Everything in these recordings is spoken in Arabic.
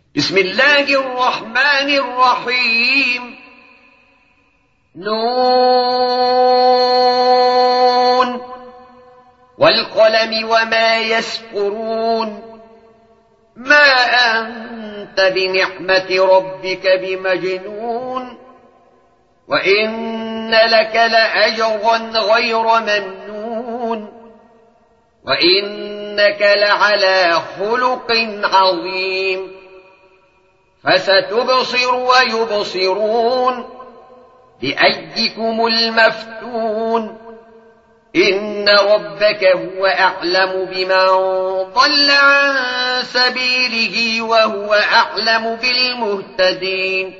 بسم الله الرحمن الرحيم نون والقلم وما يسطرون ما أنت بنعمة ربك بمجنون وإن لك لأجرا غير ممنون وإنك لعلى خلق عظيم فستبصر ويبصرون بأيكم المفتون إن ربك هو أعلم بمن ضل عن سبيله وهو أعلم بالمهتدين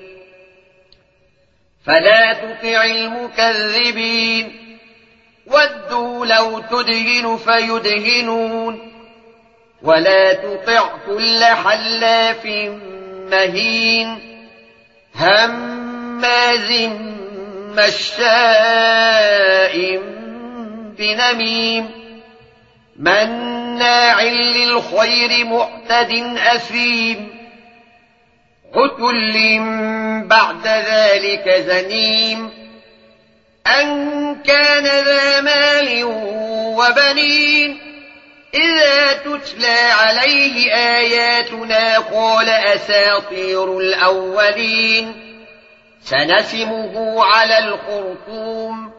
فلا تطع المكذبين ودوا لو تدهن فيدهنون ولا تطع كل حلاف مهين هماز مشاء بنميم مناع للخير معتد أثيم عتل بعد ذلك زنيم أن كان ذا مال وبنين إذا تتلى عليه آياتنا قال أساطير الأولين سنسمه على الخرطوم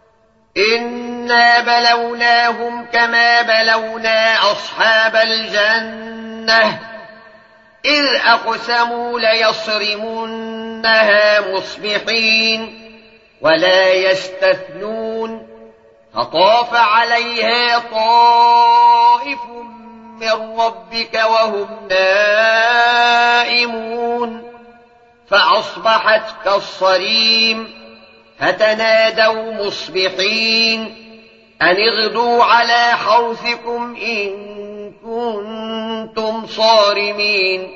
إنا بلوناهم كما بلونا أصحاب الجنة إذ أقسموا ليصرمنها مصبحين ولا يستثنون فطاف عليها طائف من ربك وهم نائمون فأصبحت كالصريم فتنادوا مصبحين أن اغدوا على حرثكم إن كنتم صارمين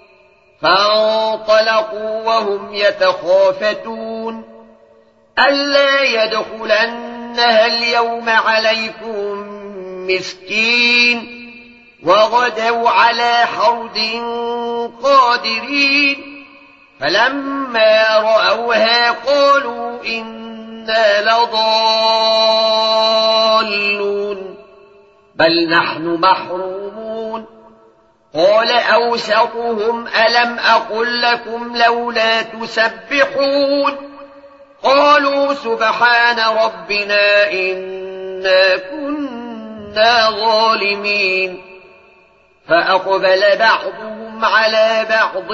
فانطلقوا وهم يتخافتون ألا يدخلنها اليوم عليكم مسكين وغدوا على حرد قادرين فلما رأوها قالوا إنا لضالون بل نحن محرومون قال أوسطهم ألم أقل لكم لولا تسبحون قالوا سبحان ربنا إنا كنا ظالمين فأقبل بعضهم على بعض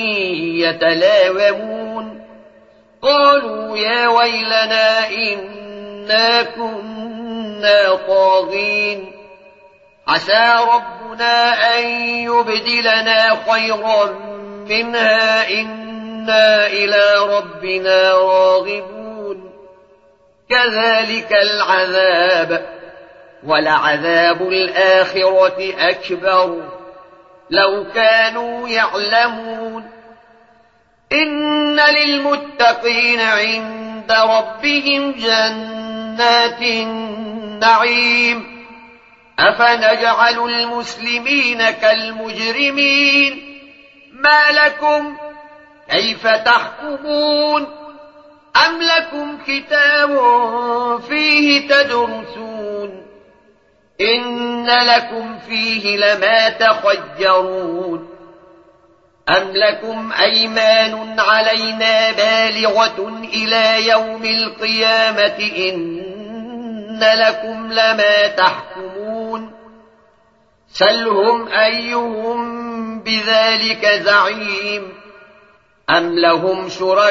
يتلاومون قالوا يا ويلنا إنا كنا طاغين عسى ربنا أن يبدلنا خيرا منها إنا إلى ربنا راغبون كذلك العذاب ولعذاب الآخرة أكبر لو كانوا يعلمون إن للمتقين عند ربهم جنات النعيم أفنجعل المسلمين كالمجرمين ما لكم كيف تحكمون أم لكم كتاب فيه تدرسون إن لكم فيه لما تخيرون أم لكم أيمان علينا بالغة إلى يوم القيامة إن لكم لما تحكمون سلهم أيهم بذلك زعيم أم لهم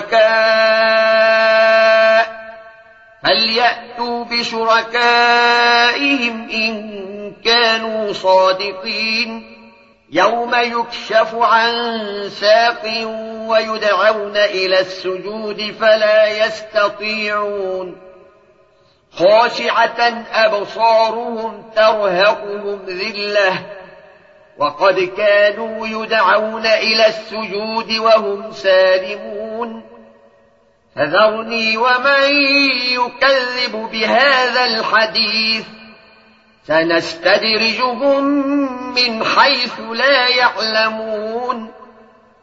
شركاء فليأتوا بشركائهم إن كانوا صادقين يوم يكشف عن ساق ويدعون إلى السجود فلا يستطيعون خاشعة أبصارهم ترهقهم ذلة وقد كانوا يدعون إلى السجود وهم سالمون فذرني ومن يكذب بهذا الحديث سنستدرجهم من حيث لا يعلمون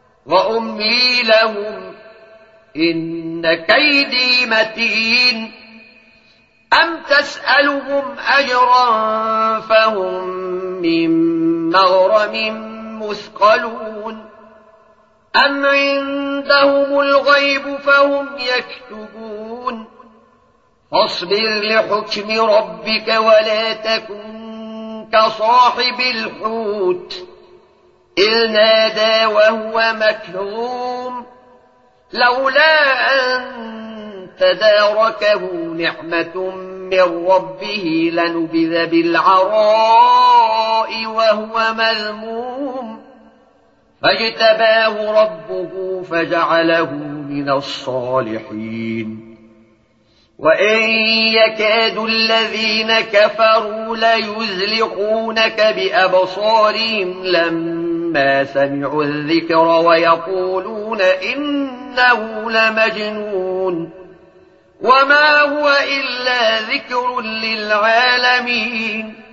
وأملي لهم إن كيدي متين أم تسألهم أجرا فهم من مغرم مثقلون أم عندهم الغيب فهم يكتبون فاصبر لحكم ربك ولا تكن كصاحب الحوت إذ نادى وهو مكظوم لولا أن تداركه نعمة من ربه لنبذ بالعراء وهو مذموم فاجتباه ربه فجعله من الصالحين وإن يكاد الذين كفروا ليزلقونك بأبصارهم لما سمعوا الذكر ويقولون إنه لمجنون وما هو إلا ذكر للعالمين